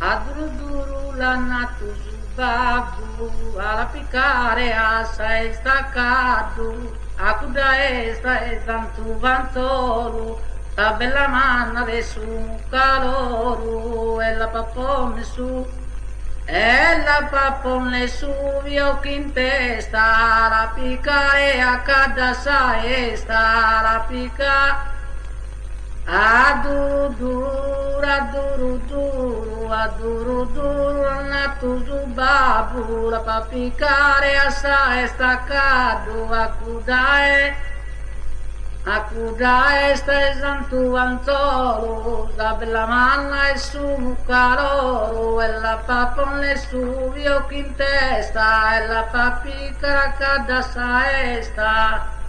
Aduruduru la natuzu babu, ala picare asa estacado, acuda esta estantu vantoro, sta bella manna de su caloro, e la papone su, e la papone su, vio quintesta, la picare a cada sa esta, la picare. Aduruduru, aduruduru, aduruduru, natuzu babu, la papicare asa estacado, acudae sta esantu antoro, la bella manna e su caloro, e la papone su vio quintesta, e la papicara cada sa esta.